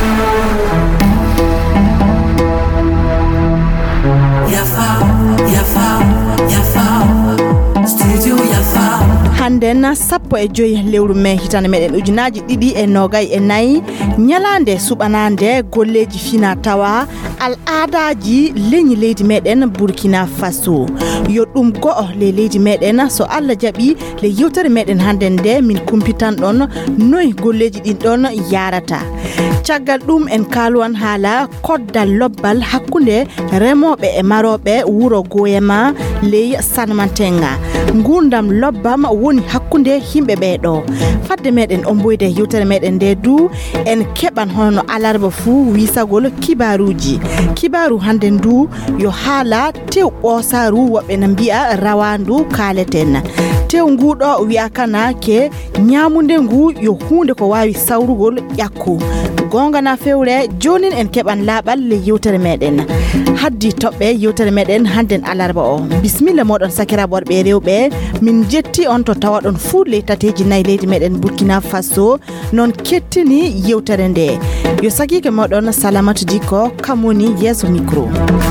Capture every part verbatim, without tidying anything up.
Handen sappo e joyi lewru me hitane meden ujunaji didi e nogay e nayi nyalande subanande golleji fina tawa al aadaji leñi leydi meden Burkina Faso yo dum go le leydi meden so alla jabi le yewtere meden handen de min kumpitan don noy golleji din don yarata caggal dum en kalwan hala koddal lobbal hakkunde remobe e marobe wuro goyema ley sanmantenga ngundam lobbam woni hakkunde himbe beedo fadde meden omboyde yewtere meden de du en keban hono alarba fu wisagol kibaruji kibaru hande du yo hala tew osaru wobe nambi'a rawandu kaleten tew ngudo wi'a kana ke nyamunde ngu yo hunde ko wawi sawrugol yakku gonga na fewre jonin en keban labal le yewtere meden haddi tobbe yewtere meden handen alarba o bismillah modon sakira borbe rewbe min jetti on to tawadon fu le tateji nay leydi meden Burkina Faso non kettini yewtere nde yo sagike modon salamatu diko kamoni yeso micro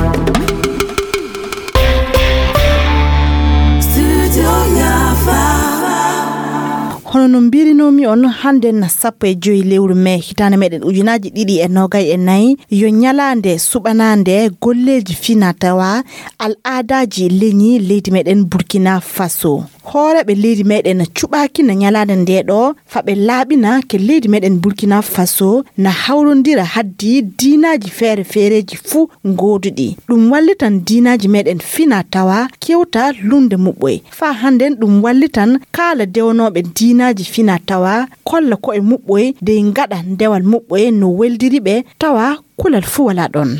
hono no mbirinomi on hande na sappo e joyi lewru me hitane meden ujunaji didi e nogay e nayi yo nyalande subanande golleji finatawa al aadaji leñi leydi meden Burkina Faso hore be leydi meden cubaki na nyalande ndedo fabe labina ke leydi meden Burkina Faso na hawrondira haddi dinaji fere fereji fu godudi dum wallitan dinaji meden finatawa kewta lunde mubboy fa handen dum wallitan kala dewnobe dinaji finatawa kolla ko e mubboy de ngada ndewal mubboy no weldiribe tawa kulal fu wala don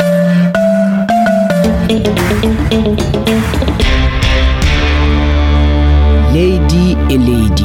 Lady e Lady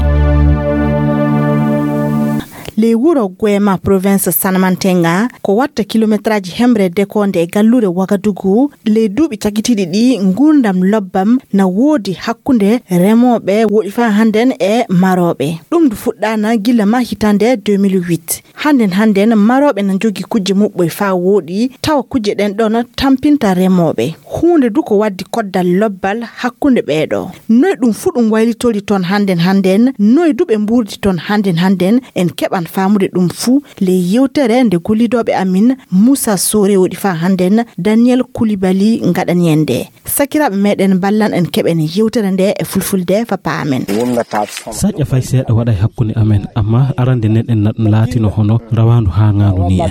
le wuro Gwema province Sanmantenga ko watta kilometraji hembre de konde gallure Wagadugu le dubi takitidi di ngundam lobbam na wodi hakkunde remobe wodi fa handen e marobe dum du fuddana gila ma hitande deux mille huit handen handen marobe na jogi kujje mubboy fa wodi taw kujje den don tampinta remobe hunde du ko waddi koddal lobbal hakkunde beedo noy dum fudum waylitoli ton handen handen noy dube mburdi ton handen handen en keban famude dum fu le yewtere nde gulidobe amin Musa Sore wodi fa handen Daniel Koulibaly ngadanyende sakirabe meden ballan en keben yewtere nde e fulfulde fa paamen sajja fay seeda waday hakkunde amen amma arande neden nadum latino hono rawandu ha nganu ni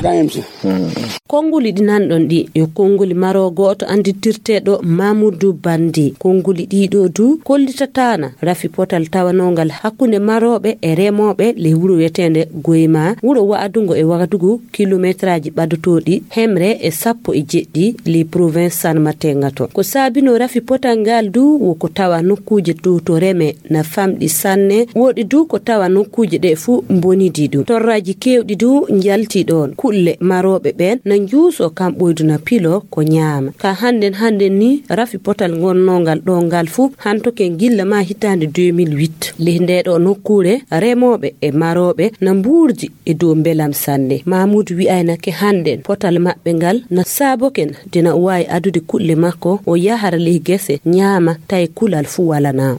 konguli dinan don di yo konguli maro goto anditirtedo Mamoudou Bandi konguli dido du kollitatana rafi potal tawanongal hakkunde marobe e remobe le wuro wetende Gwema wuro Wa'adungo e Wagadugu kilometraji badotodi hemre e sappo e jeddi li province Sanmatenga to ko sabino rafi potangal du wo ko tawa nokkuje du to reme na famdi sanne wodi du ko tawa nokkuje de fu mboni didu torraji kewdi du njalti don kulle marobe ben na njuso kam boyduna pilo ko nyaama ka handen handen ni rafi potal ngonnongal do ngal fu hantoke gilla ma hitande deux mille huit le ndedo nokkure remobe e marobe na mburji e do belam sanne Mamoudou wi'ayna ke handen potal mabbe ngal na saboken dina way adude kulle makko o yahara le gese nyaama tay kulal fu wala na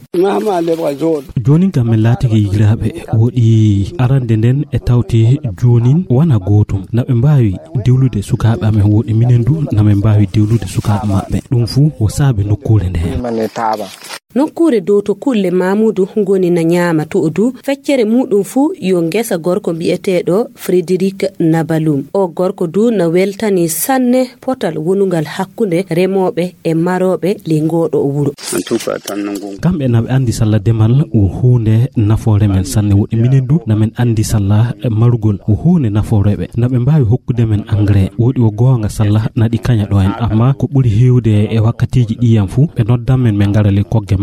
jonin kam latiki yirabe wodi arande den e tawti jonin wana gotum na be mbawi diwlude sukaabe amen wodi minendu na be mbawi diwlude sukaabe mabbe dum fu o sabe nokkure nde nokkure do to kulle Mamoudou ngoni na nyaama to du feccere mudum fu yo ngesa gorko bi'etedo Frédéric Nabalum o gorko du na weltani sanne potal wonungal hakkunde remobe e marobe li ngodo o wuro kambe na andi salla demal o hunde nafore men sanne wodi minendu na men andi salla marugol o hunde naforebe na be mbawi hokkude men engrais wodi o gonga salla na di kanya do en amma ko buri hewde e wakkatiji diyam fu be noddam men men garale kogge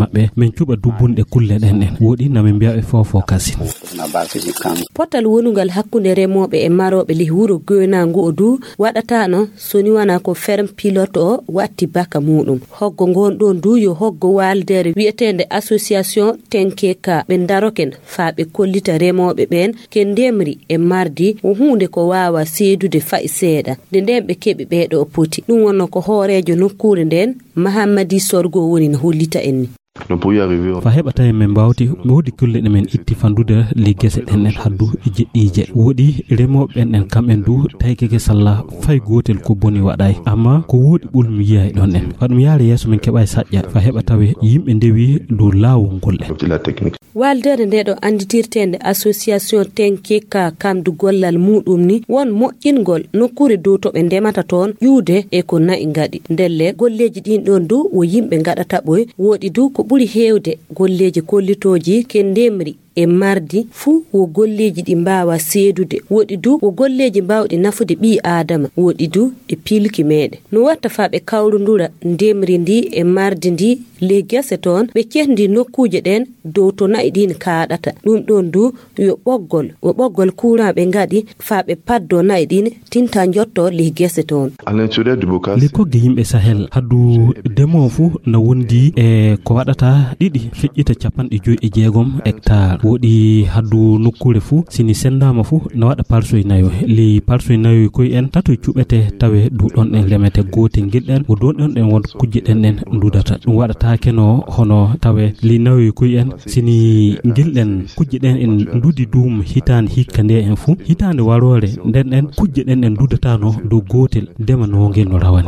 mabbe men cuba dubbunde kulle den en wodi na men biya e fofo kasi potal wonungal hakkunde remobe e marobe li wuro goynango odu wadata no soni wana ko ferme pilote o watti baka mudum hoggo gondon du yo hoggo waldere wietende association tenkeka be daroken faabe kollita remobe ben ken demri e mardi o hunde ko wawa seedude fay seeda de dembe kebe beedo poti dum wonno ko horejo nokkure den Mahamadi Sorgo woni no hollita enni fa heɓata e men mbawti wodi kulle ɗe men itti fandude li gese ɗen en haddu jeɗɗije wodi remoɓe en en kamɓen du tawi keke salla fay gotel ko boni waɗay amma ko wodi ɓulmi yiya e ɗon en waɗum yaare yeeso men keɓa e saƴƴa fa heɓa tawe yimɓe ndewi dow laawol ngol en waldere ndeɗo anditirtende association tenkeka kamdu gollal muɗum ni won moƴƴingol nokkure dow to ɓe ndemata toon ƴuude e ko nayi ngaɗi ndelle golleji ɗin ɗon du wo yimɓe ngaɗata ɓoy woɗi du ko ɓuri heewde golleji kollitoji ken ndemri e mardi fu wo golleji ɗi mbawa seedude woɗi du wo golleji mbawɗi nafude ɓi adama woɗi du e pilki meɗe no watta fa ɓe kawrundura ndemri ndi e mardi ndi le gese toon ɓe cehdi nokkuje ɗen dow to nayi ɗin kaɗata ɗum ɗon du yo ɓoggol wo ɓoggol courant ɓe ngaɗi fa ɓe paddo nayi ɗin tinta jotto le gese toon li kogge yimɓe sahel haddu demo fu no wondi e ko waɗata ɗiɗi feƴƴita capanɗe joyi e jeegom hectare wodi haddu nokkure fu sini sendama fu no wada parsoy nayo li parsoy nayo koy en tato cuɓete tawe du don en remete gote gilden wo don don en won kujje den en ndudata dum wadata keno hono tawe li nayo koy en sini gilden kujje den en ndudi dum hitande hikkande en fu hitande warore den en kujje den en ndudata no do gotel dema no ngel no rawani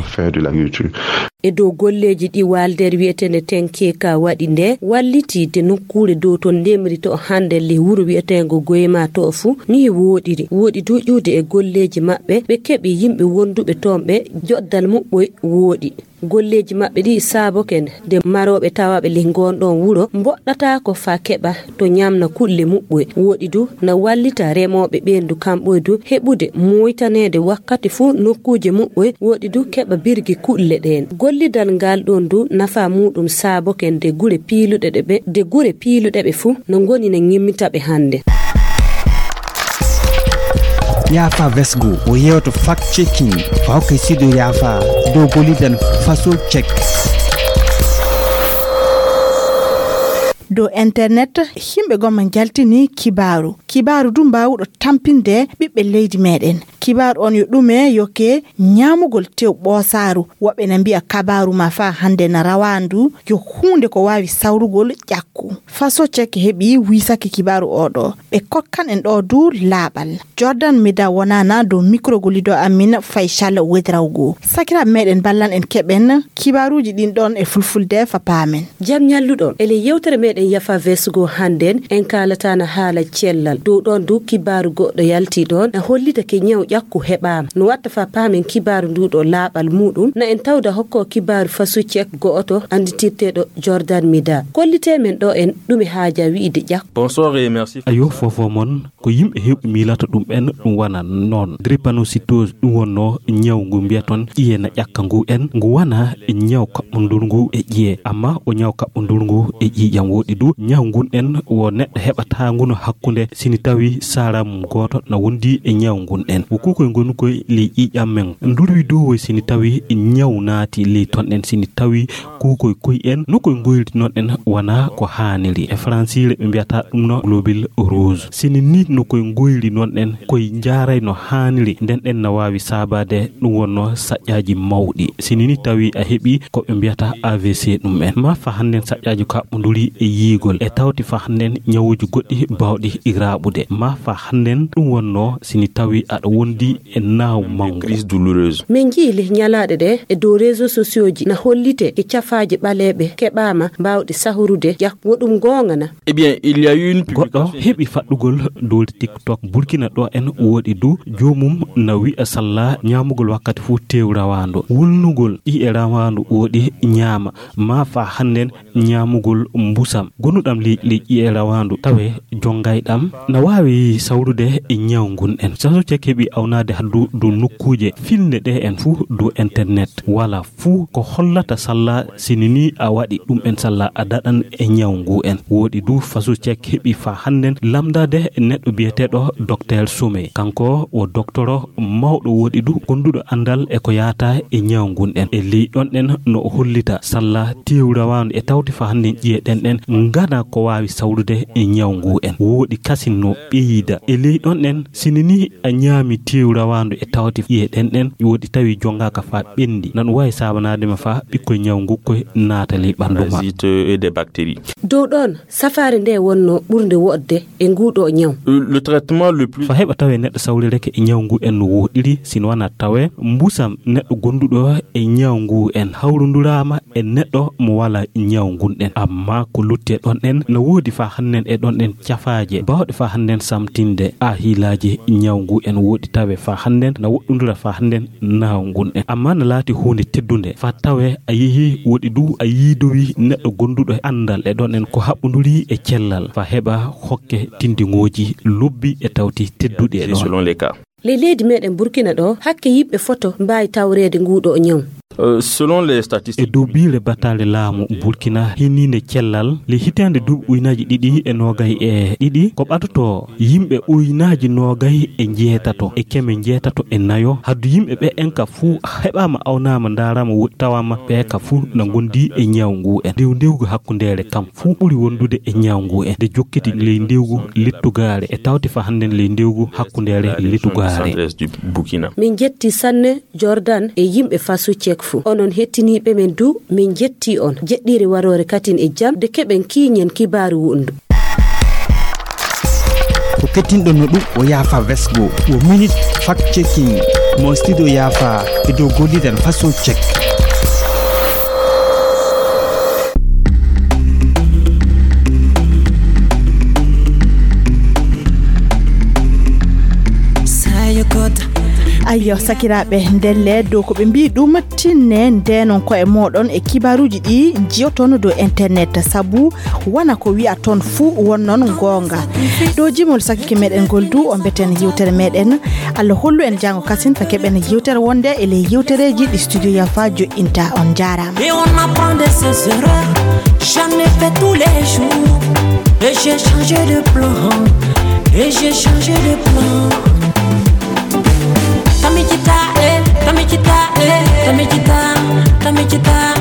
e dow golleji ɗi waldere wiyetende tenkeka waɗi nde wallitide nokkure dow to ndemri to hande le wuro wiyetengo goyma to fu ni woɗiri woɗi du ƴuude e golleji maɓɓe ɓe keɓi yimɓe wonduɓe toon ɓe joddal muɓɓoy wooɗi golleji maɓɓe ɗi saabo ken de maroɓe tawaɓe le gonɗon wuro mboɗɗata ko fa keɓa to ñamna kulle muɓɓoy woɗi du na wallita remoɓe ɓendu kamɓoy du heɓude moytanede wakkati fu nokkuje muɓɓoy woɗi du keɓa birgi kulle ɗen gollidal ngal ɗon du nafa muɗum saabo ken de gure piiluɗe ɗe ɓe de gure piiluɗe ɓe fu no goni ne gimmitaɓe hande yafa vesgo o yewto fact checking fa hokkay sido yafa dow gollidan faso check do internet himɓe gomma jaltini kibaru kibaru du mbawɗo tampinde ɓiɓɓe leydi meɗen kibaru on yo ɗume yoke ñamugol tew ɓoosaru woɓɓe na mbiya kabaru ma fa hande na rawandu yo hunde ko wawi sawrugol ƴakku faso cek heɓi wisaki kibaru oɗo ɓe kokkan en ɗo du laaɓal jordan mida wonana dow microgolido amin faysal wedrawgo sakiraɓe meɗen ballan en keɓen kibaruji ɗin ɗon e fulfulde fa paamen jam ñalluɗon ele yewtere meɗen yafa vesgo handen en kalatana haala cellal dow ɗon du kibaru goɗɗo yalti ɗon na hollita ke ñaw ƴakku heɓama no watta fa paamen kibaru nduɗo laaɓal muɗum na en tawda hokko kibaru fasu cek go'oto anditirteɗo jordan mida kollite men ɗo en ɗumi haaja wiide ƴakku bonsoir et merci ayo fofo mon ko yimɓe heɓɓe milata ɗum ɓen ɗum wana noon drépanocytose ɗum wonno ñaw ngu mbiya toon ƴiyena ƴakka ngu en ngu wana ñaw kaɓɓodol ngu e ƴiye amma o ñaw kaɓɓodol ngu e ƴiƴam woɗi du ñaw ngun en wo neɗɗo heɓata nguno hakkunde sini tawi saram goto na wondi e ñaw ngun en wo kukoy ngonu koy li ƴiƴam men ndurwi dow sini tawi ñaw naati li ton en sini tawi kukoy koy en no koy ngoyri non en wana ko haniri e francile ɓe mbiyata ɗum no globule rouge sini ni no koy ngoyri non en koy jaaray no haniri nden en na wawi sabade ɗum wonno saƴƴaji mawɗi sini ni tawi a heɓi ko ɓe mbiyata A V C ɗum en ma fa handen saƴƴaji kaɓɓoduri e yigol e tawti fa handen ñawuji goɗɗi bawɗi iraɓude ma fa handen ɗum wonno sini tawi aɗa wondi e naw mango crise douloureuse min jiili ñalaɗe ɗe e dow réseaux sociaux ji na hollite e cafaji ɓaleɓe keɓama mbawɗi sahurude ƴak woɗum gongana eh bien il y a eu une goɗɗo heɓi faɗɗugol dow TikTok burkina ɗo en woɗi du jomum na wi'a salla ñamugol wakkati fu tew rawando wulnugol ɗi e rawando woɗi ñaama ma fa handen ñamugol mbusam gonuɗam li liƴƴi e rawandu tawe jongayɗam na wawi sawrude e ñaw ngun en saso cek heɓi hawnade haddu do nokkuje filne de en fu do internet wala fu ko hollata salla sinini a wadi dum en salla adadan e nyawngu en wodi du fasu check hebi fa handen lamdade neddo biyetedo docteur Soumé kanko o doctoro mawdo wodi du gondudo andal e ko yata e nyawngun en e li don den no hollita salla tiwrawan e tawti fa handen jiye den den ngada ko wawi sawrude e nyawngu en wodi kasino beida e li don den sinini a nyaami tiwrawandu e tawti jiye den den wodi tawi jonga ka fa bendi nan way sabanade ma fa bikko nyawngu ko natali banduma et des bactéries. Do don safari nde wonno burde wodde e ngudo nyaw. Le traitement le plus fa heba tawe neddo sawlireke e nyawngu en no wodiri sin wana tawe mbusam neddo gondudo e nyawngu en hawrundurama e neddo mo wala nyawngun den amma ko lutte don en no wodi fa hannen e don den tiafaaje bawde fa hannen samtinde a hilaje nyawngu en wodi tawe fa hannen na woddundura fa hannen nawngun en amma na lati hunde teddunde fa tawe ayi wodi du ayi dowi neddo gondudo andal e don en ko habbunduri e cellal fa heba hokke tindingoji lubbi e tawti teddude e don selon les cas. Le leydi meden Burkina do hakke yibbe foto mbayi tawrede ngudo nyaw. Euh, selon les statistiques e do biile batale laamu Burkina hininde cellal le hitande dub uynaji didi e nogay e didi ko batoto yimbe uynaji nogay e jeetato e keme jeetato e nayo hadu yimbe be enka fu hebama awnama ndarama tawama be ka fu na gondi e nyawngu en dew dewgu hakkundere kam fu buri wondude e nyawngu en de jokkiti le ndewgu littugare e tawti fa handen le ndewgu hakkundere littugare du Burkina. Min jetti sanne Jordan e yimbe fasu check fu onon hettinibe men du min jetti on jeddiri warore katin e jam de keben kiñen kibaru wundu ko kettindo no dum o yafa vesgo o minute fact checking mo studio yafa e do gollidan façon check ayyo sakirabe ndelle do ko be mbi dum tinne ndenon ko e modon e kibaruji di jiotono do internet sabu wana ko wi aton fu wonnon gonga do jimol sakike meden goldu on beten yewtere meden Allah hollu en jango kasin fa keben yewtere wonde e le yewtereji di studio Yafa jo inta on jarama et on apprend de ses erreurs j'en ai fait tous les jours et j'ai changé de plan et j'ai changé de plan. Tamikita, eh, tamikita, eh, tamikita, tamikita.